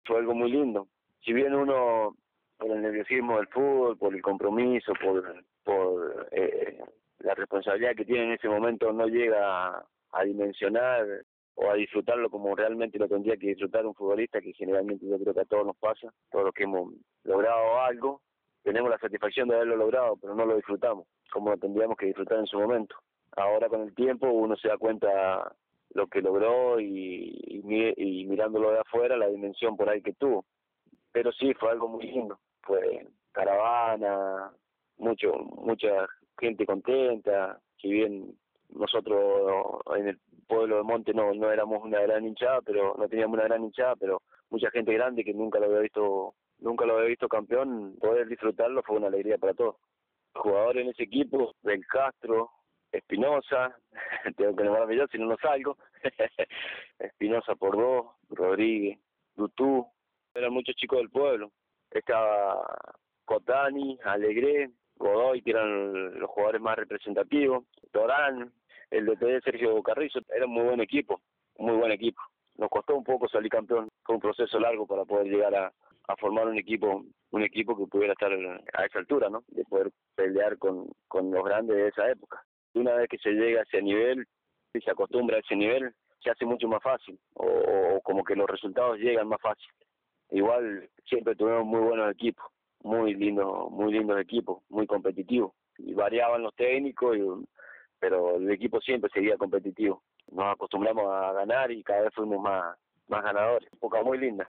Fue algo muy lindo. Si bien uno, por el nerviosismo del fútbol, por el compromiso, por la responsabilidad que tiene en ese momento, no llega a dimensionar o a disfrutarlo como realmente lo tendría que disfrutar un futbolista, que generalmente yo creo que a todos nos pasa, todos los que hemos logrado algo, tenemos la satisfacción de haberlo logrado, pero no lo disfrutamos como lo tendríamos que disfrutar en su momento. Ahora con el tiempo uno se da cuenta lo que logró y mirándolo de afuera la dimensión por ahí que tuvo. Pero sí, fue algo muy lindo. Fue caravana, mucha gente contenta. Si bien nosotros en el pueblo de Monte no éramos una gran hinchada, pero no teníamos una gran hinchada, pero mucha gente grande que nunca lo había visto campeón, poder disfrutarlo fue una alegría para todos. Jugadores en ese equipo, Del Castro, Espinosa, tengo que nombrarme yo si no salgo, Espinosa por dos, Rodríguez, Dutú, eran muchos chicos del pueblo. Estaba Cotani, Alegré, Godoy, que eran los jugadores más representativos, Torán, el DT Sergio Carrizo, era un muy buen equipo, muy buen equipo. Nos costó un poco salir campeón, fue un proceso largo para poder llegar a formar un equipo que pudiera estar a esa altura, ¿no? De poder pelear con los grandes de esa época. Una vez que se llega a ese nivel y se acostumbra a ese nivel, se hace mucho más fácil, o como que los resultados llegan más fácil. Igual siempre tuvimos muy buenos equipos, muy lindos equipos, muy competitivos. Y variaban los técnicos, pero el equipo siempre seguía competitivo. Nos acostumbramos a ganar y cada vez fuimos más ganadores. Época muy linda.